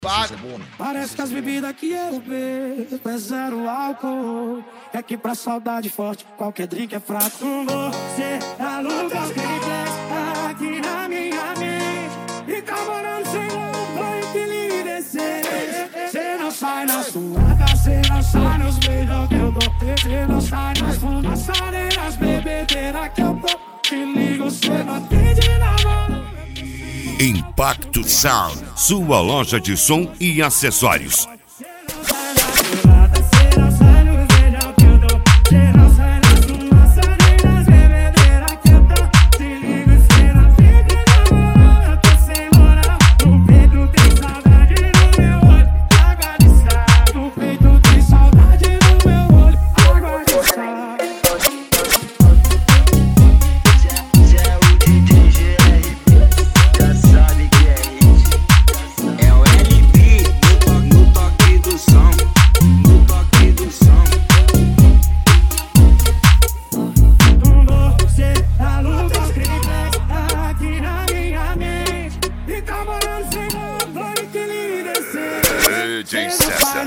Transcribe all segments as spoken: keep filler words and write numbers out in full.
Paga. Parece que as bebidas que eu bebo é zero álcool. É que pra saudade forte qualquer drink é fraco. Você aluga os drinks aqui na minha mente e tá morando sem um banho que lhe descer. Cê não sai na suada, cê não sai nos beijos que eu dou. Cê não sai nas fumaças nem nas bebedeiras que eu dou. Te ligo, cê não atende na mão. Impacto Sound, sua loja de som e acessórios. D J César.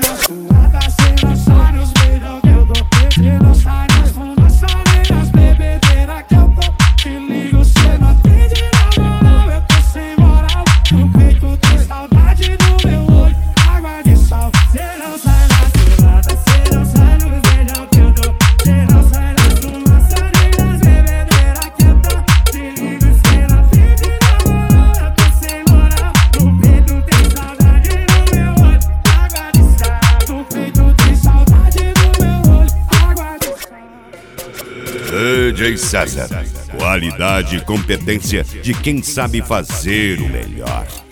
D J César, qualidade e competência de quem sabe fazer o melhor.